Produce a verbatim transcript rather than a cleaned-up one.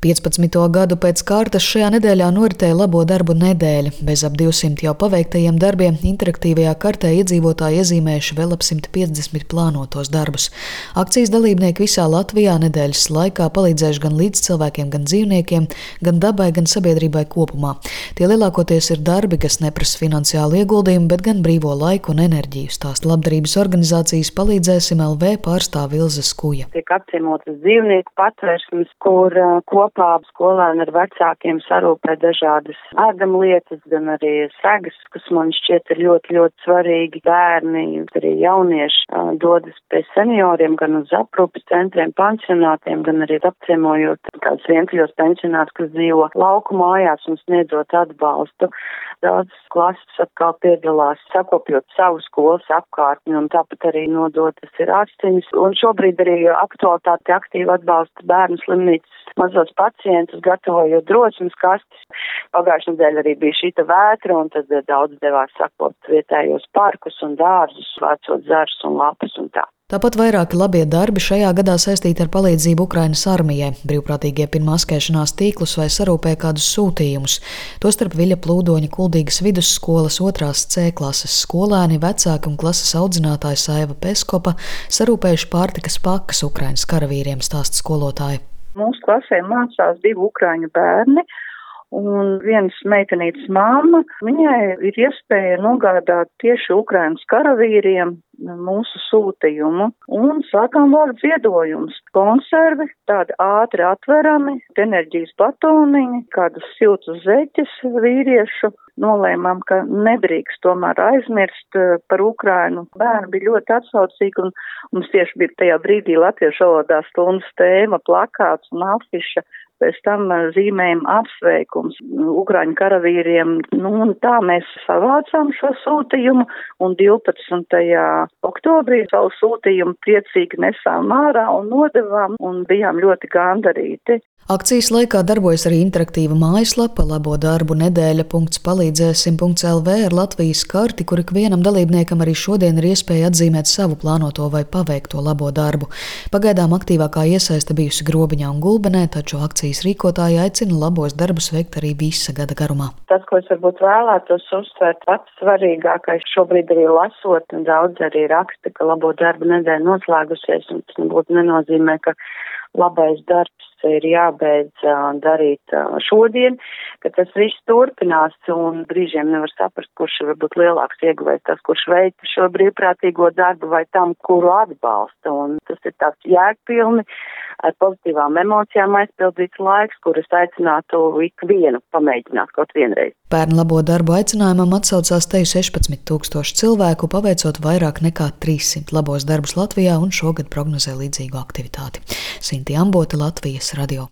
piecpadsmito gadu pēc kārtas šajā nedēļā noritēja labo darbu nedēļa. Bez ap divsimt jau paveiktajiem darbiem interaktīvajā kartē iedzīvotāji iezīmējuši vēl ap simt piecdesmit plānotos darbus. Akcijas dalībnieki visā Latvijā nedēļas laikā palīdzējuši gan līdzcilvēkiem, gan dzīvniekiem, gan dabai, gan sabiedrībai kopumā. Tie lielākoties ir darbi, kas neprasa finansiālu ieguldījumu, bet gan brīvo laiku un enerģiju, stāsta labdarības organizācijas Palīdzēsim L V pārstāve Ilze Skuja. Tiek apciemotas dzīvnieku patvērsmes, kur uh, kopā skolēni ar vecākiem sarūpē dažādas ēdamlietas, gan arī segas, kas man šķiet ir ļoti, ļoti svarīgi. Bērni, arī jaunieši uh, dodas pie senioriem, gan uz aprūpes centriem, pansionātiem, gan arī apciemojot kādus vientuļos pensionātus, kas dzīvo lauku mājās un sniedzot atbalstu. Daudz klases atkal piedalās, sakopjot savu skolas apkārtni un tāpat arī nodotas ir ārstiņas. Un šobrīd arī aktualitāte aktīvi atbalsta bērnu slimnīcas mazos pacientus, gatavojot drosmes kastes. Pagājušajā nedēļā arī bija šīta vētra, un tad daudz devās sakopt vietējos parkus un dārzus, vācot zarus un lapas un tā. Tāpat vairāki labie darbi šajā gadā saistīti ar palīdzību Ukrainas armijai. Brīvprātīgie pin maskēšanās tīklus vai sarūpē kādus sūtījumus. Tostarp Viļa Plūdoņa Kuldīgas vidusskolas otrās C klases skolēni, vecāki un klases audzinātāja Saiva Peskopa sarūpējuši pārtikas pakas Ukrainas karavīriem, stāsta skolotāja. Mūsu klasē mācās divi ukraiņu bērni. Un vienas meitenītes māma, viņai ir iespēja nogādāt tieši Ukrainas karavīriem mūsu sūtījumu. Un sākām vākt ziedojumus. Konservi, tādi ātri atverami, enerģijas batoniņi, kādas siltus zeķes vīriešu. Nolēmām, ka nedrīkst tomēr aizmirst par Ukrainu. Bērni bija ļoti atsaucīgi un mums tieši bija tajā brīdī latviešu valodā stundas tēma, plakāts un afiša. Pēc tam zīmējam apsveikums Ukraiņu karavīriem. Nu, un tā mēs savācām šo sūtījumu un divpadsmitajā oktobrī savu sūtījumu priecīgi nesām ārā un nodevām un bijām ļoti gandarīti. Akcijas laikā darbojas arī interaktīva mājaslapa labo darbu nedēļa punkts palīdzēsim punkts L V ar Latvijas karti, kur ikvienam dalībniekam arī šodien ir iespēja atzīmēt savu plānoto vai paveikto labo darbu. Pagaidām aktīvākā iesaiste bijusi Grobiņā un Gulbenē, taču akcijas rīkotāji aicina labos darbus veikt arī visa gada garumā. Tas, ko es varbūt vēlētos uzsvērt, pats svarīgākais šobrīd arī lasot, un daudz arī raksta, ka labo darbu nedēļa noslēgusies, un tas nebūtu nenozīmē, ka labais darbs ir jābeidz uh, darīt uh, šodien, ka tas viss turpinās un brīžiem nevar saprast, kurš ir varbūt lielāks ieguvējs, tas, kurš veic šo brīvprātīgo darbu vai tam, kuru atbalsta. Un tas ir tāds jēgpilni, ar pozitīvām emocijām aizpildīts laiks, kur es aicinātu ikvienu pamēģināt kaut vienreiz. Pērn labo darbu aicinājumam atsaucās teju sešpadsmit tūkstoši cilvēku, paveicot vairāk nekā trīssimt labos darbus Latvijā un šogad prognozē līdzīgu aktivitāti. Sinti Ambote, Latvijas radio.